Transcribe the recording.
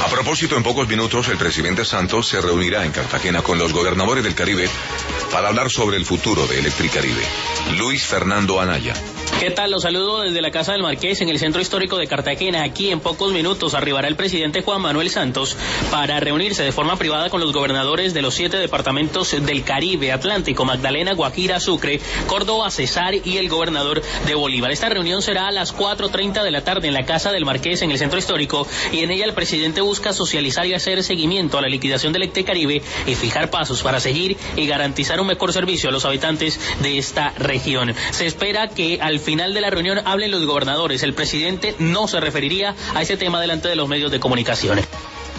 A propósito, en pocos minutos el presidente Santos se reunirá en Cartagena con los gobernadores del Caribe para hablar sobre el futuro de Electricaribe. Luis Fernando Anaya. ¿Qué tal? Los saludo desde la Casa del Marqués en el Centro Histórico de Cartagena. Aquí en pocos minutos arribará el presidente Juan Manuel Santos para reunirse de forma privada con los gobernadores de los 7 departamentos del Caribe, Atlántico, Magdalena, Guajira, Sucre, Córdoba, Cesar y el gobernador de Bolívar. Esta reunión será a las 4:30 de la tarde en la Casa del Marqués en el Centro Histórico y en ella el presidente busca socializar y hacer seguimiento a la liquidación del Electricaribe y fijar pasos para seguir y garantizar un mejor servicio a los habitantes de esta región. Se espera que al final de la reunión hablen los gobernadores. El presidente no se referiría a ese tema delante de los medios de comunicación.